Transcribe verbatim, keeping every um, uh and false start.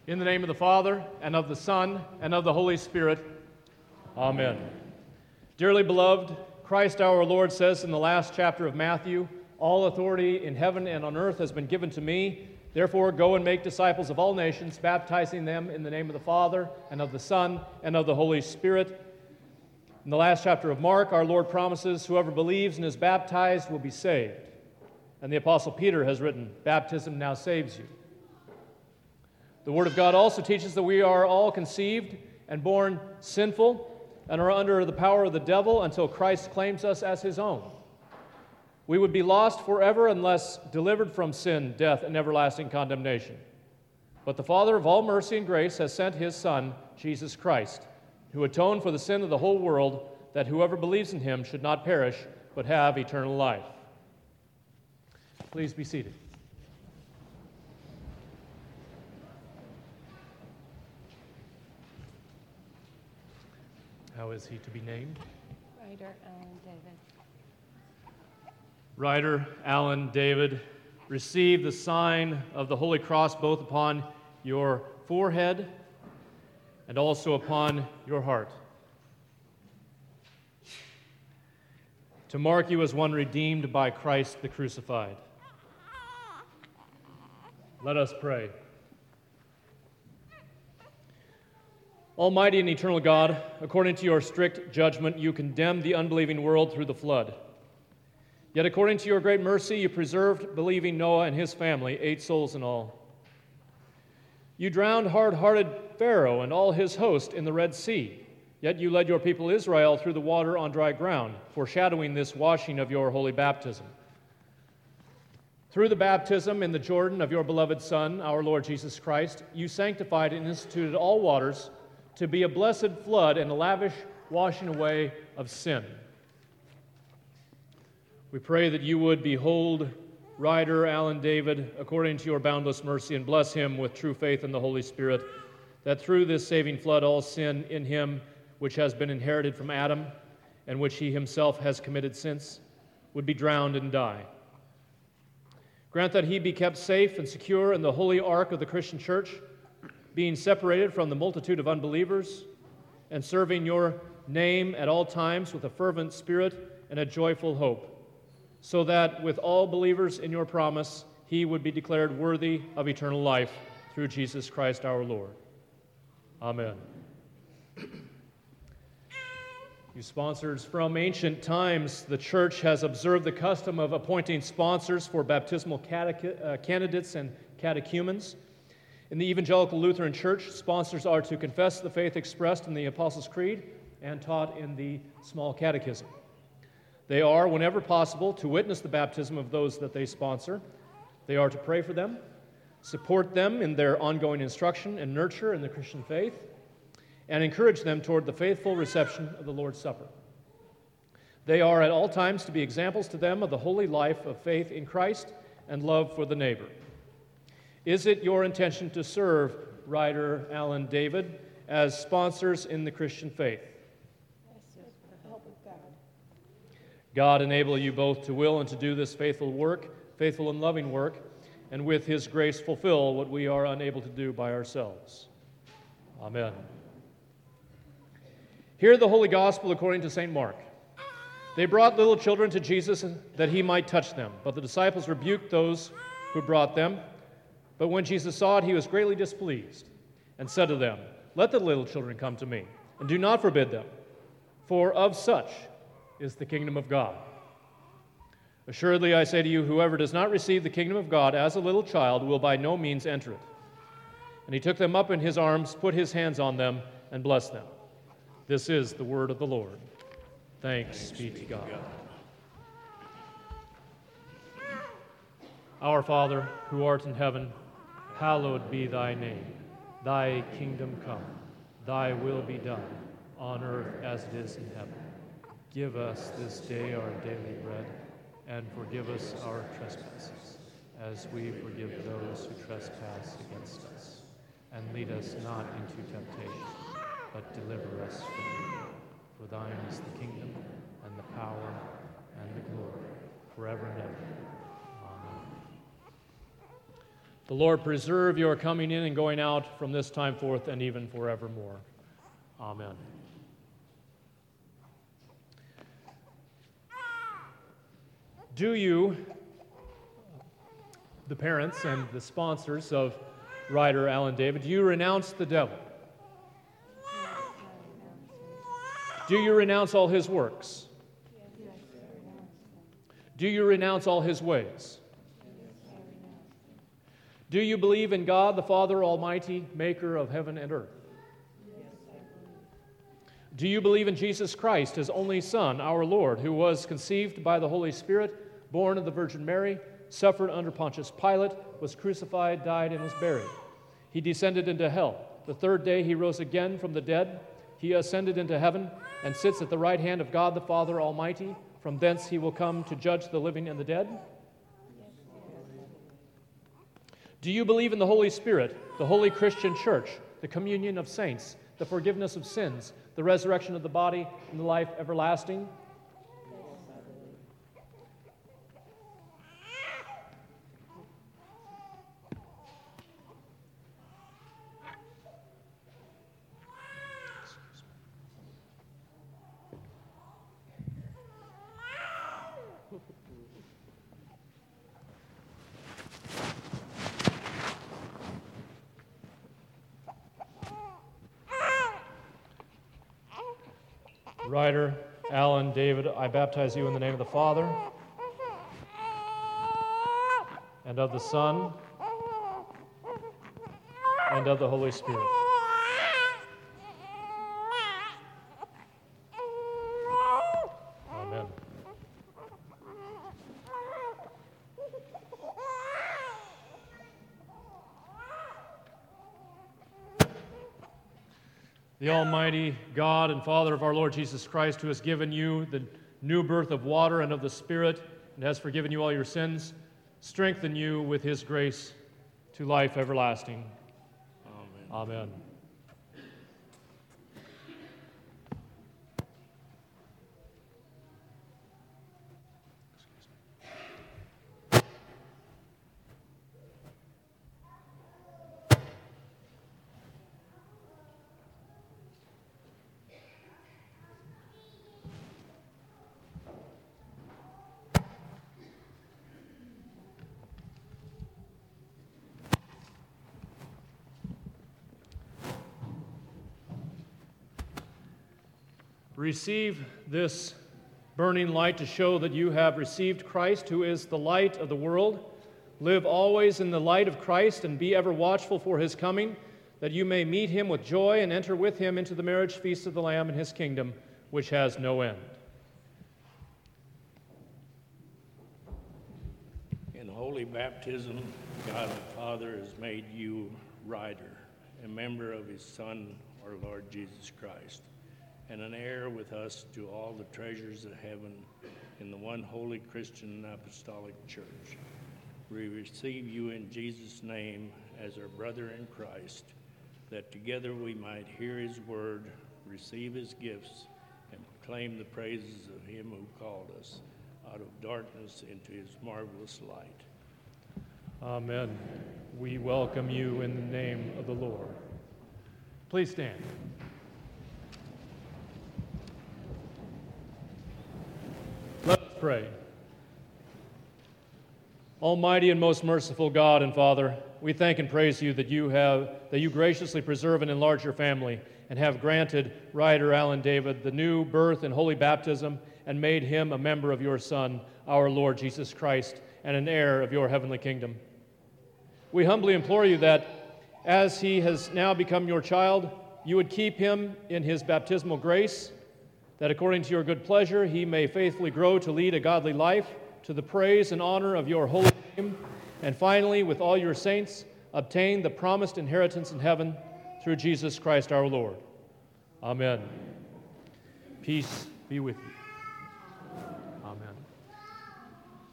In the name of the Father, and of the Son, and of the Holy Spirit. Amen. Dearly beloved, Christ our Lord says in the last chapter of Matthew, "All authority in heaven and on earth has been given to me. Therefore, go and make disciples of all nations, baptizing them in the name of the Father, and of the Son, and of the Holy Spirit." In the last chapter of Mark, our Lord promises, "Whoever believes and is baptized will be saved." And the Apostle Peter has written, "Baptism now saves you." The Word of God also teaches that we are all conceived and born sinful and are under the power of the devil until Christ claims us as his own. We would be lost forever unless delivered from sin, death, and everlasting condemnation. But the Father of all mercy and grace has sent his Son, Jesus Christ, who atoned for the sin of the whole world, that whoever believes in him should not perish, but have eternal life. Please be seated. How is he to be named? Ryder Alan David. Ryder Alan David, receive the sign of the Holy Cross both upon your forehead and also upon your heart, to mark you as one redeemed by Christ the crucified. Let us pray. Almighty and eternal God, according to your strict judgment, you condemned the unbelieving world through the flood. Yet according to your great mercy, you preserved believing Noah and his family, eight souls in all. You drowned hard-hearted Pharaoh and all his host in the Red Sea, yet you led your people Israel through the water on dry ground, foreshadowing this washing of your holy baptism. Through the baptism in the Jordan of your beloved Son, our Lord Jesus Christ, you sanctified and instituted all waters to be a blessed flood and a lavish washing away of sin. We pray that you would behold Ryder Alan David according to your boundless mercy and bless him with true faith in the Holy Spirit, that through this saving flood all sin in him, which has been inherited from Adam and which he himself has committed since, would be drowned and die. Grant that he be kept safe and secure in the holy ark of the Christian church, being separated from the multitude of unbelievers and serving your name at all times with a fervent spirit and a joyful hope, so that with all believers in your promise, he would be declared worthy of eternal life through Jesus Christ our Lord. Amen. You sponsors, from ancient times, the church has observed the custom of appointing sponsors for baptismal catech- uh, candidates and catechumens. In the Evangelical Lutheran Church, sponsors are to confess the faith expressed in the Apostles' Creed and taught in the Small Catechism. They are, whenever possible, to witness the baptism of those that they sponsor. They are to pray for them, support them in their ongoing instruction and nurture in the Christian faith, and encourage them toward the faithful reception of the Lord's Supper. They are at all times to be examples to them of the holy life of faith in Christ and love for the neighbor. Is it your intention to serve Ryder Alan David as sponsors in the Christian faith? Yes, with the help of God. God enable you both to will and to do this faithful work, faithful and loving work, and with his grace fulfill what we are unable to do by ourselves. Amen. Hear the Holy Gospel according to Saint Mark. They brought little children to Jesus that he might touch them, but the disciples rebuked those who brought them. But when Jesus saw it, he was greatly displeased and said to them, "Let the little children come to me, and do not forbid them, for of such is the kingdom of God. Assuredly, I say to you, whoever does not receive the kingdom of God as a little child will by no means enter it." And he took them up in his arms, put his hands on them, and blessed them. This is the word of the Lord. Thanks be to God. Our Father, who art in heaven, hallowed be thy name. Thy kingdom come, thy will be done, on earth as it is in heaven. Give us this day our daily bread, and forgive us our trespasses, as we forgive those who trespass against us. And lead us not into temptation, but deliver us from evil. For thine is the kingdom, and the power, and the glory, forever and ever. Amen. The Lord preserve your coming in and going out from this time forth and even forevermore. Amen. Do you, the parents and the sponsors of Ryder Allen David, do you renounce the devil? Do you renounce all his works? Do you renounce all his ways? Do you believe in God, the Father Almighty, maker of heaven and earth? Do you believe in Jesus Christ, his only Son, our Lord, who was conceived by the Holy Spirit, born of the Virgin Mary, suffered under Pontius Pilate, was crucified, died, and was buried? He descended into hell. The third day he rose again from the dead. He ascended into heaven and sits at the right hand of God the Father Almighty. From thence he will come to judge the living and the dead. Do you believe in the Holy Spirit, the holy Christian church, the communion of saints, the forgiveness of sins, the resurrection of the body, and the life everlasting? Ryder Allen David, I baptize you in the name of the Father, and of the Son, and of the Holy Spirit. Amen. The Almighty God and Father of our Lord Jesus Christ, who has given you the new birth of water and of the Spirit, and has forgiven you all your sins, strengthen you with his grace to life everlasting. Amen. Amen. Receive this burning light to show that you have received Christ, who is the light of the world. Live always in the light of Christ and be ever watchful for his coming, that you may meet him with joy and enter with him into the marriage feast of the Lamb in his kingdom, which has no end. In holy baptism, God the Father has made you Ryder, a member of his Son, our Lord Jesus Christ, and an heir with us to all the treasures of heaven in the one holy Christian apostolic church. We receive you in Jesus' name as our brother in Christ, that together we might hear his word, receive his gifts, and proclaim the praises of him who called us out of darkness into his marvelous light. Amen. We welcome you in the name of the Lord. Please stand. Let us pray. Almighty and most merciful God and Father, we thank and praise you that you have that you graciously preserve and enlarge your family, and have granted Ryder Allen David the new birth and holy baptism, and made him a member of your Son, our Lord Jesus Christ, and an heir of your heavenly kingdom. We humbly implore you that, as he has now become your child, you would keep him in his baptismal grace, that according to your good pleasure he may faithfully grow to lead a godly life, to the praise and honor of your holy name, and finally, with all your saints, obtain the promised inheritance in heaven through Jesus Christ our Lord. Amen. Peace be with you.